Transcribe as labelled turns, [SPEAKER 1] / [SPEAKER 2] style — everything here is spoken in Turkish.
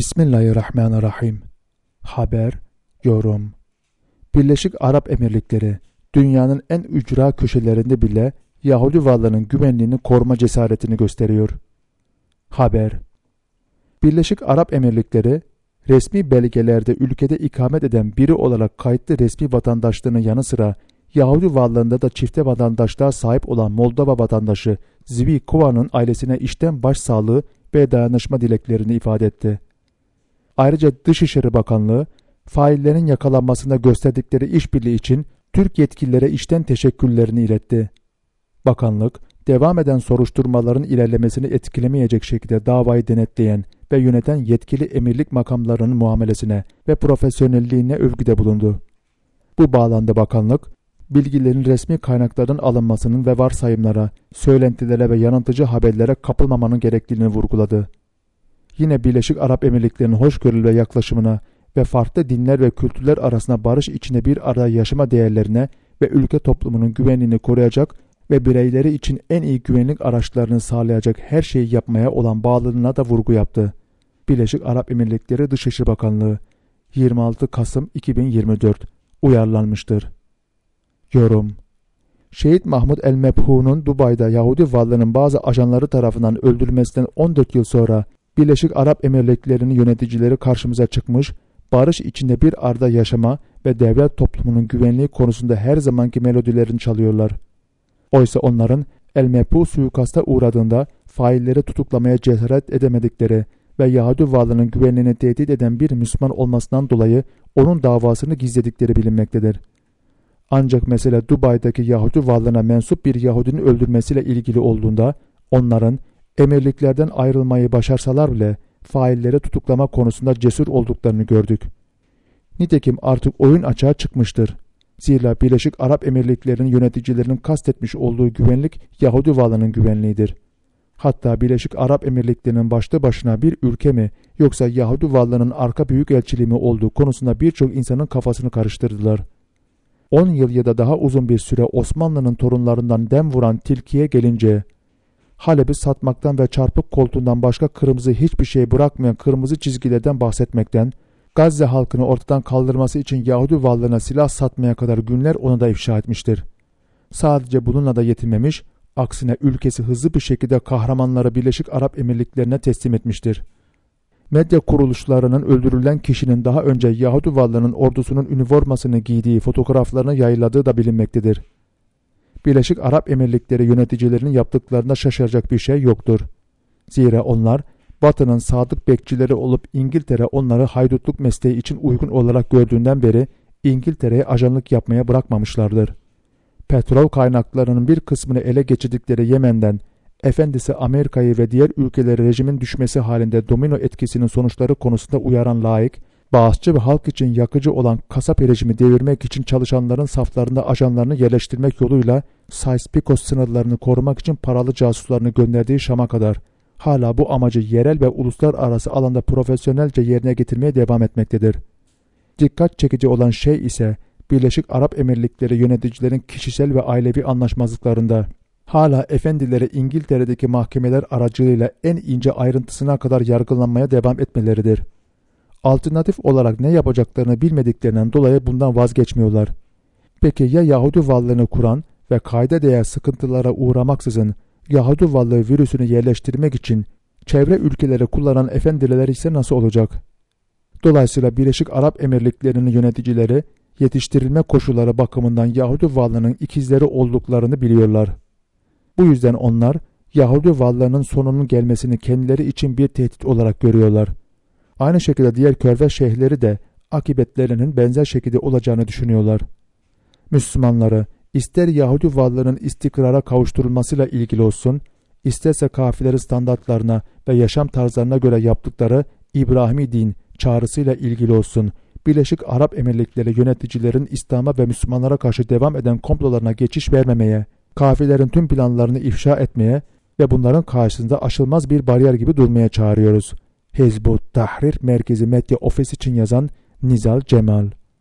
[SPEAKER 1] Bismillahirrahmanirrahim. Haber, yorum. Birleşik Arap Emirlikleri, dünyanın en ücra köşelerinde bile Yahudi varlığının güvenliğini koruma cesaretini gösteriyor. Haber. Birleşik Arap Emirlikleri, resmi belgelerde ülkede ikamet eden biri olarak kayıtlı resmi vatandaşlığının yanı sıra Yahudi varlığında da çifte vatandaşlığa sahip olan Moldova vatandaşı Zvi Kova'nın ailesine içten başsağlığı ve dayanışma dileklerini ifade etti. Ayrıca Dışişleri Bakanlığı, faillerin yakalanmasında gösterdikleri işbirliği için Türk yetkililere içten teşekkürlerini iletti. Bakanlık, devam eden soruşturmaların ilerlemesini etkilemeyecek şekilde davayı denetleyen ve yöneten yetkili emirlik makamlarının muamelesine ve profesyonelliğine övgüde bulundu. Bu bağlamda bakanlık, bilgilerin resmi kaynaklardan alınmasının ve varsayımlara, söylentilere ve yanıltıcı haberlere kapılmamanın gerekliliğini vurguladı. Yine Birleşik Arap Emirlikleri'nin hoşgörülü ve yaklaşımına ve farklı dinler ve kültürler arasında barış içinde bir arada yaşama değerlerine ve ülke toplumunun güvenliğini koruyacak ve bireyleri için en iyi güvenlik araçlarını sağlayacak her şeyi yapmaya olan bağlılığına da vurgu yaptı. Birleşik Arap Emirlikleri Dışişleri Bakanlığı 26 Kasım 2024 uyarlanmıştır. Yorum. Şehit Mahmud el-Mebhun'un Dubai'de Yahudi varlığının bazı ajanları tarafından öldürülmesinden 14 yıl sonra Birleşik Arap Emirlikleri'nin yöneticileri karşımıza çıkmış, barış içinde bir arada yaşama ve devlet toplumunun güvenliği konusunda her zamanki melodilerini çalıyorlar. Oysa onların el-Mebhun suikasta uğradığında failleri tutuklamaya cesaret edemedikleri ve Yahudi varlığının güvenliğini tehdit eden bir Müslüman olmasından dolayı onun davasını gizledikleri bilinmektedir. Ancak mesele Dubai'deki Yahudi varlığına mensup bir Yahudinin öldürmesiyle ilgili olduğunda onların emirliklerden ayrılmayı başarsalar bile failleri tutuklama konusunda cesur olduklarını gördük. Nitekim artık oyun açığa çıkmıştır. Zira Birleşik Arap Emirlikleri'nin yöneticilerinin kastetmiş olduğu güvenlik Yahudi varlığının güvenliğidir. Hatta Birleşik Arap Emirlikleri'nin başlı başına bir ülke mi yoksa Yahudi varlığının arka büyükelçiliği mi olduğu konusunda birçok insanın kafasını karıştırdılar. 10 yıl ya da daha uzun bir süre Osmanlı'nın torunlarından dem vuran tilkiye gelince, Halep'i satmaktan ve çarpık koltuğundan başka kırmızı hiçbir şey bırakmayan kırmızı çizgilerden bahsetmekten, Gazze halkını ortadan kaldırması için Yahudi varlığına silah satmaya kadar günler onu da ifşa etmiştir. Sadece bununla da yetinmemiş, aksine ülkesi hızlı bir şekilde kahramanları Birleşik Arap Emirlikleri'ne teslim etmiştir. Medya kuruluşlarının öldürülen kişinin daha önce Yahudi varlığının ordusunun üniformasını giydiği fotoğraflarını yayınladığı da bilinmektedir. Birleşik Arap Emirlikleri yöneticilerinin yaptıklarında şaşıracak bir şey yoktur. Zira onlar Batı'nın sadık bekçileri olup İngiltere onları haydutluk mesleği için uygun olarak gördüğünden beri İngiltere'ye ajanlık yapmaya bırakmamışlardır. Petrol kaynaklarının bir kısmını ele geçirdikleri Yemen'den, efendisi Amerika'yı ve diğer ülkeleri rejimin düşmesi halinde domino etkisinin sonuçları konusunda uyaran laik, bağışçı ve halk için yakıcı olan kasap rejimi devirmek için çalışanların saflarında ajanlarını yerleştirmek yoluyla Sykes-Picot sınırlarını korumak için paralı casuslarını gönderdiği Şam'a kadar hala bu amacı yerel ve uluslararası alanda profesyonelce yerine getirmeye devam etmektedir. Dikkat çekici olan şey ise Birleşik Arap Emirlikleri yöneticilerin kişisel ve ailevi anlaşmazlıklarında hala efendileri İngiltere'deki mahkemeler aracılığıyla en ince ayrıntısına kadar yargılanmaya devam etmeleridir. Alternatif olarak ne yapacaklarını bilmediklerinden dolayı bundan vazgeçmiyorlar. Peki ya Yahudi varlığını kuran ve kayda değer sıkıntılara uğramaksızın Yahudi varlığı virüsünü yerleştirmek için çevre ülkeleri kullanan efendiler ise nasıl olacak? Dolayısıyla Birleşik Arap Emirlikleri'nin yöneticileri yetiştirilme koşulları bakımından Yahudi varlığının ikizleri olduklarını biliyorlar. Bu yüzden onlar Yahudi varlığının sonunun gelmesini kendileri için bir tehdit olarak görüyorlar. Aynı şekilde diğer körfez şeyhleri de akıbetlerinin benzer şekilde olacağını düşünüyorlar. Müslümanları ister Yahudi varlığının istikrara kavuşturulmasıyla ilgili olsun, isterse kafirlerin standartlarına ve yaşam tarzlarına göre yaptıkları İbrahimi din çağrısıyla ilgili olsun, Birleşik Arap Emirlikleri yöneticilerin İslam'a ve Müslümanlara karşı devam eden komplolarına geçiş vermemeye, kafirlerin tüm planlarını ifşa etmeye ve bunların karşısında aşılmaz bir bariyer gibi durmaya çağırıyoruz. Hizb ut Tahrir Merkezi Medya Ofisi için yazan Nizal Cemal.